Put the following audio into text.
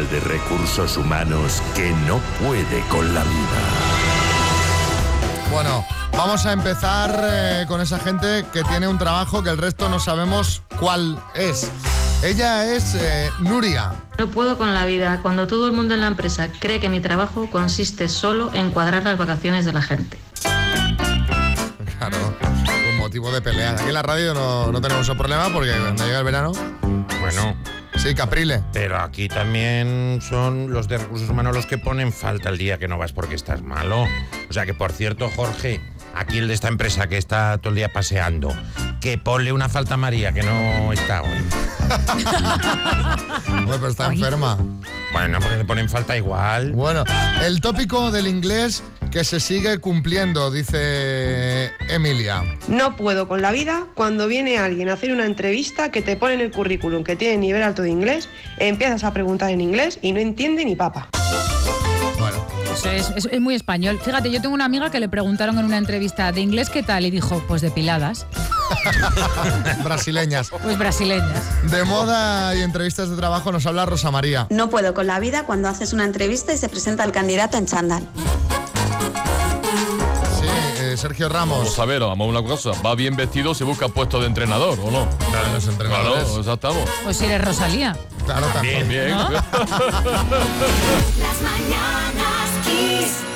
chaval de recursos humanos que no puede con la vida. Bueno, vamos a empezar con esa gente que tiene un trabajo que el resto no sabemos cuál es. Ella es Nuria. No puedo con la vida cuando todo el mundo en la empresa cree que mi trabajo consiste solo en cuadrar las vacaciones de la gente. Claro, un motivo de pelea. Aquí en la radio no tenemos ese problema porque cuando llega el verano... Bueno... Sí, Caprile. Pero aquí también son los de recursos humanos los que ponen falta el día que no vas porque estás malo. O sea que, por cierto, Jorge, aquí el de esta empresa que está todo el día paseando, que ponle una falta a María, que no está hoy. Bueno, pero está enferma. Bueno, porque le ponen falta igual. Bueno, el tópico del inglés que se sigue cumpliendo, dice Emilia. No puedo con la vida cuando viene alguien a hacer una entrevista que te pone en el currículum que tiene nivel alto de inglés, empiezas a preguntar en inglés y no entiende ni papa. Bueno. Es muy español. Fíjate, yo tengo una amiga que le preguntaron en una entrevista de inglés qué tal y dijo, pues depiladas. Brasileñas. Pues brasileñas. De moda y entrevistas de trabajo nos habla Rosa María. No puedo con la vida cuando haces una entrevista y se presenta el candidato en chándal. Sergio Ramos. Vamos a ver, vamos a una cosa. Va bien vestido, se busca puesto de entrenador, ¿o no? Claro, los entrenadores. Claro, ya estamos. Pues si eres Rosalía. Claro, también. Bien. ¿No? Las mañanas Kiss.